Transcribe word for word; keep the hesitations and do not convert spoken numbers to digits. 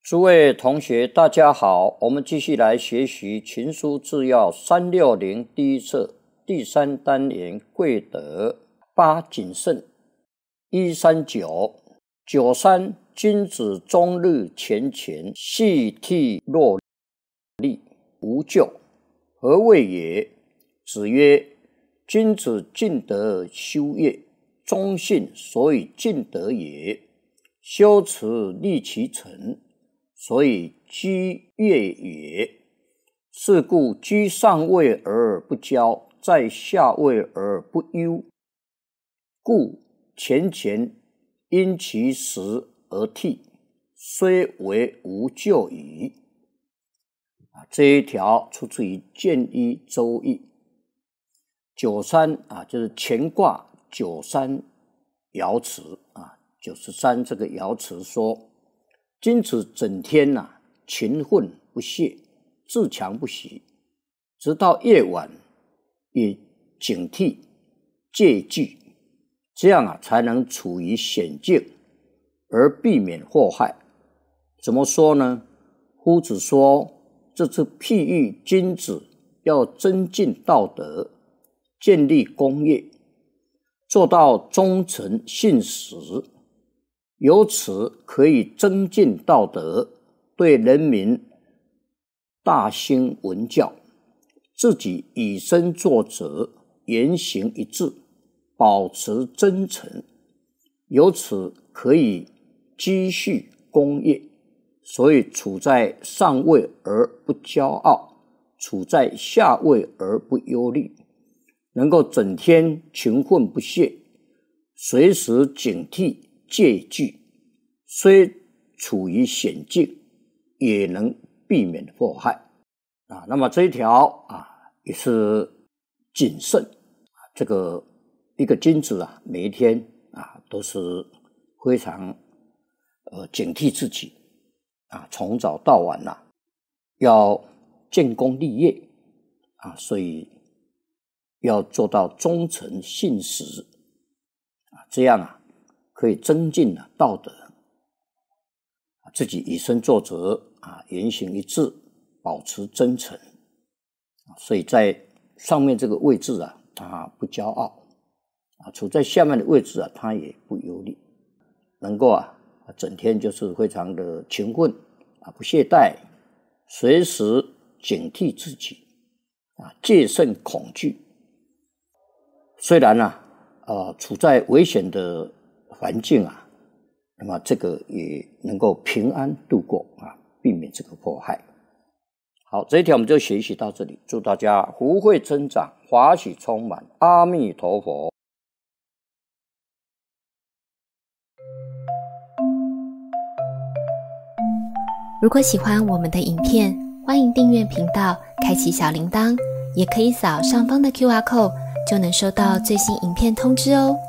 诸位同学大家好，我们继续来学习群书治要三六零第一册第三单元贵德。八谨慎。一三九九三君子终日前乾，细涕若厉，无咎。何谓也？子曰：君子尽德而修业，忠信所以尽德也。修持立其诚，所以居业也。是故居上位而不骄，在下位而不忧。故前乾因其时而替，虽为无咎矣。这一条出自于建一周易。九三啊，就是乾卦九三爻辞啊，九十三这个爻辞说，君子整天呐、啊、勤奋不懈，自强不息，直到夜晚也警惕戒惧，这样啊才能处于险境而避免祸害。怎么说呢？夫子说，这是譬喻君子要增进道德，建立功业，做到忠诚信实，由此可以增进道德，对人民大兴文教，自己以身作则，言行一致，保持真诚，由此可以积蓄功业。所以处在上位而不骄傲，处在下位而不忧虑，能够整天勤奋不懈，随时警惕戒惧，虽处于险境，也能避免祸害啊。那么这一条啊，也是谨慎。这个一个君子啊，每一天啊，都是非常呃警惕自己啊，从早到晚呐、啊，要建功立业啊，所以要做到忠诚信实啊，这样啊，可以增进了道德，自己以身作则啊，言行一致，保持真诚，所以在上面这个位置啊，他不骄傲啊；处在下面的位置啊，他也不忧虑，能够啊，整天就是非常的勤奋啊，不懈怠，随时警惕自己啊，戒慎恐惧。虽然啊，呃，处在危险的环境啊，那么这个也能够平安度过啊，避免这个祸害。好，这一条我们就学习到这里，祝大家福慧增长，华喜充满，阿弥陀佛。 如果喜欢我们的影片，欢迎订阅频道，开启小铃铛，也可以扫上方的 Q R code， 就能收到最新影片通知哦。